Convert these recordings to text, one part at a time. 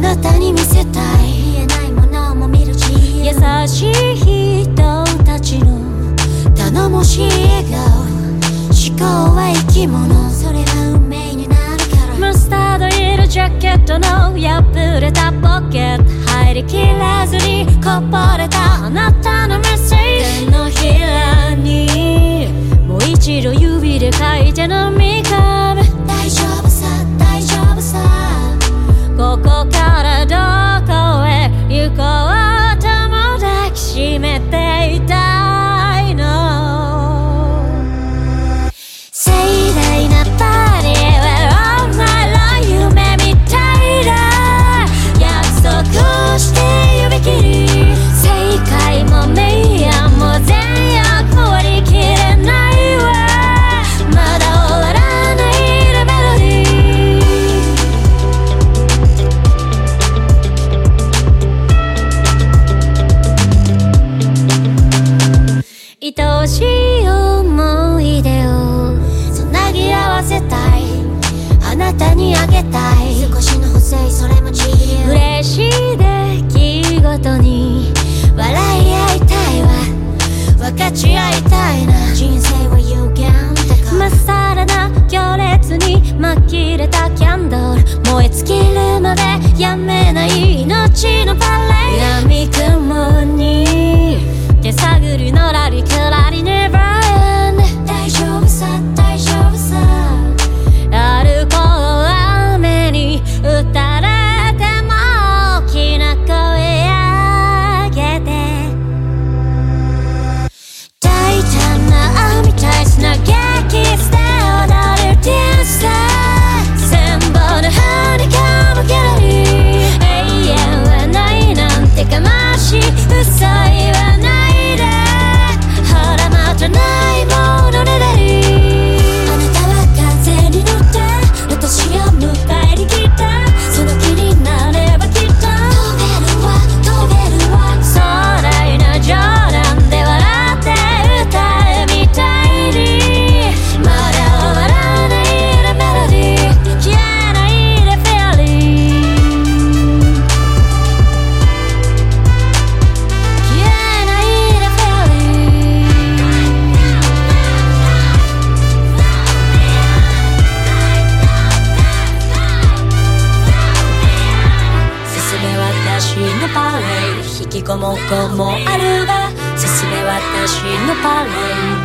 なたに見せたい見えないものも見る自由、優しい人たちの頼もしい笑顔、思考は生き物、それが運命になるから。マスタード色ジャケットの破れたポケット、入りきれずにこぼれたあなたのメッセージ、手のひらにもう一度指で書いて飲み込む。大丈夫さ大丈夫さ、ここからどこへ行こうとも抱きしめていたいの。盛大なパーティーは All my life 夢みたいだ、約束して指切り、正解も明暗も善悪も割り切れないわ、まだ終わらないメロディー、愛しい思い出をつなぎ合わせたい、あなたにあげたい、少しの補正それも自由、嬉しい出来事に笑い合いたいわ、分かち合いたいな、人生は有限だから。まっさらな行列に紛れたキャンドル、燃え尽きるまでやめない命のパレード、闇雲に手探りのラリクラリネバーエンド、大丈夫さ大丈夫さ、歩こう雨に打たれても大きな声上げて、大胆な網タイスな激スで踊るディンサー、千本のハニカムギャラリー、永遠はないなんて悲しい嘘言わないで、ほらまたないものねだり、あなたは風に乗って私を迎えに来た、その気になればきっと飛べるわ飛べるわ、壮大な冗談で笑って歌うみたいに、まだ終わらないメロディー、消えないでフェアリー、消えないでフェアリー、進め私のパレード、引きこもこもあるが進め私のパレー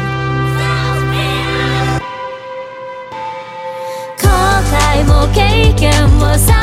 ド、後悔も経験もさ